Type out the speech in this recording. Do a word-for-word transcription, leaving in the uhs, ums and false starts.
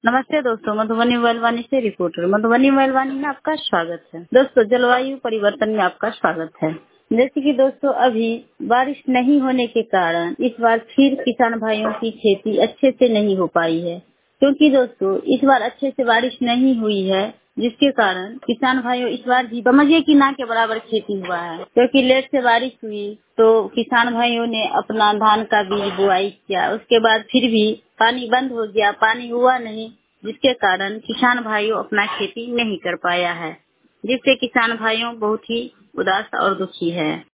नमस्ते दोस्तों, मधुबनी मोबाइल से रिपोर्टर मधुबनी मोबाइल में आपका स्वागत है। दोस्तों, जलवायु परिवर्तन में आपका स्वागत है। जैसे कि दोस्तों, अभी बारिश नहीं होने के कारण इस बार फिर किसान भाइयों की खेती अच्छे से नहीं हो पाई है, क्योंकि दोस्तों इस बार अच्छे से बारिश नहीं हुई है, जिसके कारण किसान भाइयों इस बार भी समझिए कि ना के बराबर खेती हुआ है। क्योंकि लेट से बारिश हुई तो किसान भाइयों ने अपना धान का बीज बुआई किया, उसके बाद फिर भी पानी बंद हो गया, पानी हुआ नहीं, जिसके कारण किसान भाइयों अपना खेती नहीं कर पाया है, जिससे किसान भाइयों बहुत ही उदास और दुखी है।